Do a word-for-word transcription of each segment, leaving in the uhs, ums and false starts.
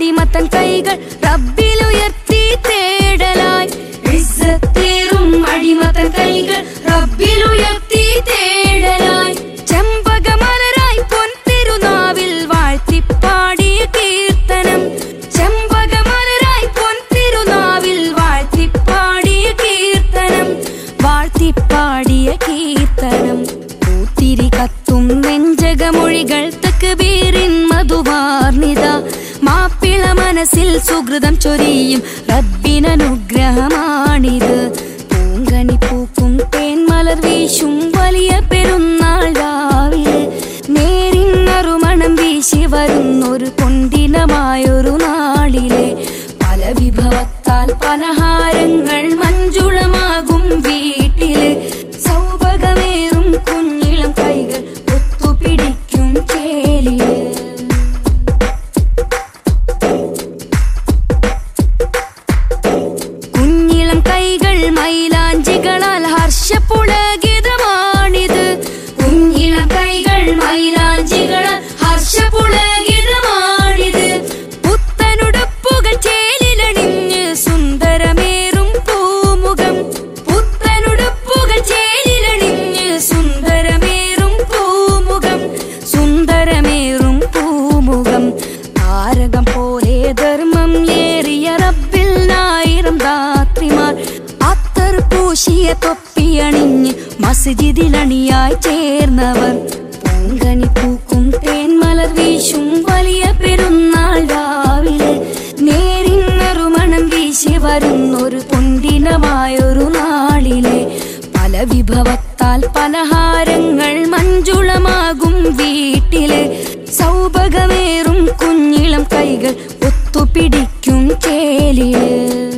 അടിമത്തൻ കൈകൾ റബ്ബിലുയർത്തി തേടലായി. ഇസ്സത്തേറും അടിമത്തൻ കൈകൾ റബ്ബിലുയർത്തി തേടലായി. ചെമ്പകമലരായി പൊൻതിരുനാവിൽ വാഴ്ത്തിപ്പാടിയ കീർത്തനം. ചെമ്പകമലരായി പൊൻതിരുനാവിൽ വാഴ്ത്തിപ്പാടിയ കീർത്തനം. വാഴ്ത്തിപ്പാടിയ കീർത്തനം. പൂത്തിരി കത്തും നെഞ്ചകമൊഴികൾ തക്ബീറിൻ മധുവാർണിത. മാപ്പിള മനസ്സിൽ സുഹൃതം ചൊരിയും റബ്ബിനനുഗ്രഹമാണിത്. പൂങ്കനി പൂക്കും തേന്മലർ വീശും വലിയ പെരുന്നാൾ രാവിലെ. നേരിന്നറുമണം വീശി വരുന്നൊരു പൊൻദിനമായൊരു നാളിലെ. പല വിഭവത്താൽ പലഹാരങ്ങൾ മഞ്ജുളമാകും വീട്ടില്. സൗഭഗമേറും കുഞ്ഞിളം കൈകൾ ഒത്തുപിടിക്കും ചേലില്. കുഞ്ഞിളം കൈകൾ മൈലാഞ്ചികളാൽ ഹർഷപുളകിതമാണിത്. കുഞ്ഞിളം കൈകൾ മൈലാഞ്ചികളാൽ ഹർഷപുളകിതമാണിത്. പുത്തനുടുപ്പുകൾ ചേലിലണിഞ്ഞ് സുന്ദരമേറും പൂമുഖം. പുത്തനുടുപ്പുകൾ ചേലിലണിഞ്ഞ് സുന്ദരമേറും പൂമുഖം. സുന്ദരമേറും പൂമുഖം. താരകം പോലെ ധർമ്മം ഏറിയ റബ്ബിൽ ആയിരം രാത്രിമാർ. അത്തർ പൂശിയ തൊപ്പിയണിഞ്ഞ് മസ്ജിദിലണിയായി ചേർന്നവർ. പൂങ്കനി പൂക്കും തേന്മലർ വീശും വലിയ പെരുന്നാൾ രാവിലെ. നേരിന്നറുമണം വീശി വരുന്നൊരു പൊൻദിനമായൊരു നാളിലെ. പല വിഭവത്താൽ പലഹാരങ്ങൾ മഞ്ജുളമാകും വീട്ടില്. സൗഭഗമേറും കുഞ്ഞിളം കൈകൾ ഒത്തുപിടിക്കും ചേലില്.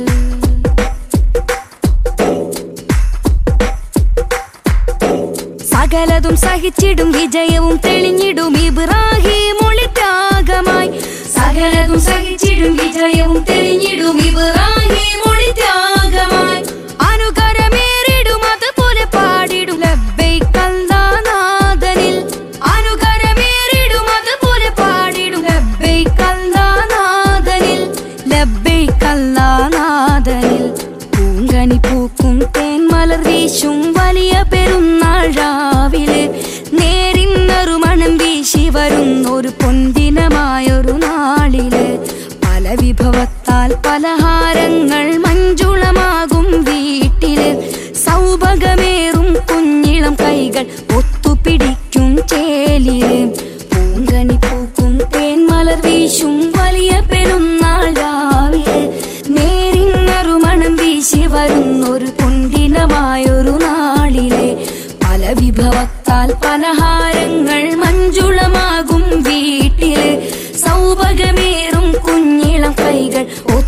സകലതും സഹിച്ചിടും വിജയവും തെളിഞ്ഞിടും ഇബ്രാഹിം ഒളിത്യാഗമായി. സകലതും സഹിച്ചിടും വിജയവും തെളിഞ്ഞിടും ഇബ്രാഹിം ഒളിത്യാഗമായി. അനുകരമേറിടും അതുപോലെ പാടിടും ലബ്ബൈക അല്ലാഹ്-നാഥനിൽ. അനുകരമേറിടും അതുപോലെ പാടിടും ലബ്ബൈക അല്ലാഹ്-നാഥനിൽ. ലബ്ബൈക അല്ലാഹ്-നാഥനിൽ. പൂങ്കനി പൂക്കും തേന്മലർ വീശും വലിയ പെരുന്നാൾ രാവിലെ. നേരിന്നറുമണം വീശി വരുന്നൊരു പൊൻദിനമായൊരു നാളില്. പല വിഭവത്താൽ പലഹാരങ്ങൾ മഞ്ജുളമാകും വീട്ടില്. സൗഭഗമേറും കുഞ്ഞിളം കൈകൾ ഒത്തുപിടിക്കും ചേലില്. പൂങ്കനി പൂക്കും തേന്മലർ വീശും വലിയ പെരുന്നാൾ രാവിലെ. നേരിന്നറുമണം വീശി വരുന്നൊരു പൊൻദിനമായൊരു നാളിലെ. പല വിഭവത്താൽ പലഹാരങ്ങൾ മഞ്ജുളമാകും വീട്ടില്. സൗഭഗമേറും കുഞ്ഞിളം കൈകൾ